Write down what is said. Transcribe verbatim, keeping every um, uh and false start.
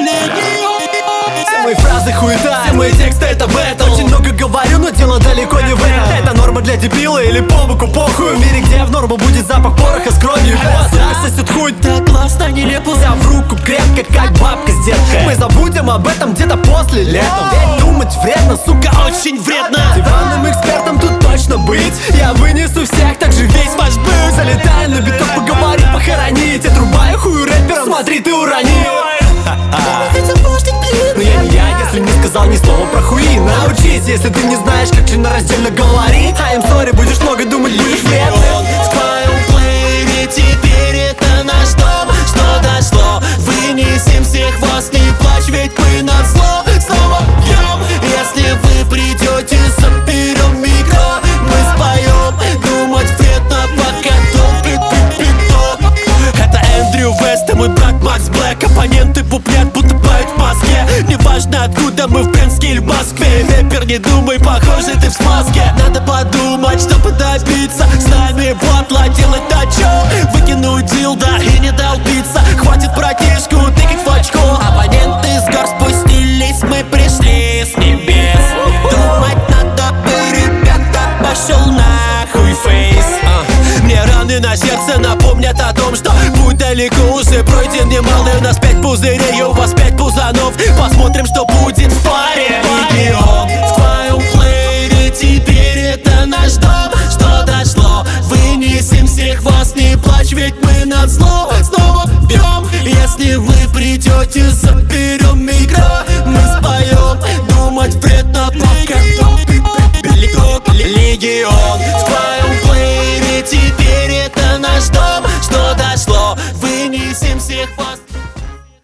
Все мои фразы хуета, все мои тексты это бэтл. Очень много говорю, но дело далеко не в этом. Это норма для дебила или по боку похуй. В мире, где в норму будет запах пороха с кровью и пота. Сосет хуй, так классно, нелепо. взяв в руку крепко, как бабка с деткой. Мы забудем об этом где-то после лета. Ведь думать вредно, сука, очень вредно. Диванным экспертом тут точно быть. Я вынесу всех, так же весь ваш быт. Залетаю на биток, поговорить, похоронить. Отрубаю хую рэпером, смотри, ты уронил. Но я не я, если не сказал ни слова про хуи. Научись, если ты не знаешь, как членораздельно говорить. I'm sorry, будешь много думать, будешь вредным. В твоем плеере теперь это наш дом. Что дошло, вынесем всех вас, не плачь, ведь мы на зло снова пьем. Если вы придете, заберем микро, мы споем. Думать вредно, пока топ. Это Эндрю Вест, и мой брат Макс Блэк. Оппоненты бубнят, будто поют в Москве. Неважно откуда мы, в Пенске или в Москве. Рэпер, не думай, похоже, ты в смазке. Надо подумать, чтобы добиться. С нами батла делать на чё. Выкинуть дилда и не долбиться. Хватит братишку тыкать в очко. Оппоненты с гор спустились, мы пришли с небес. Думать надо бы, ребята, пошел нахуй фейс. Мне раны на сердце напомнят о том, что путь далеко уже пройден немалый. У нас пять пузырей, у вас пять пузанов. Посмотрим, что будет в паре. Регион в твоем плеере теперь это наш дом. Что дошло, вынесем всех вас, не плачь, ведь мы над зло снова пьем. Если вы придете, заберем микро, мы споем. Думать вредно, пока Легион.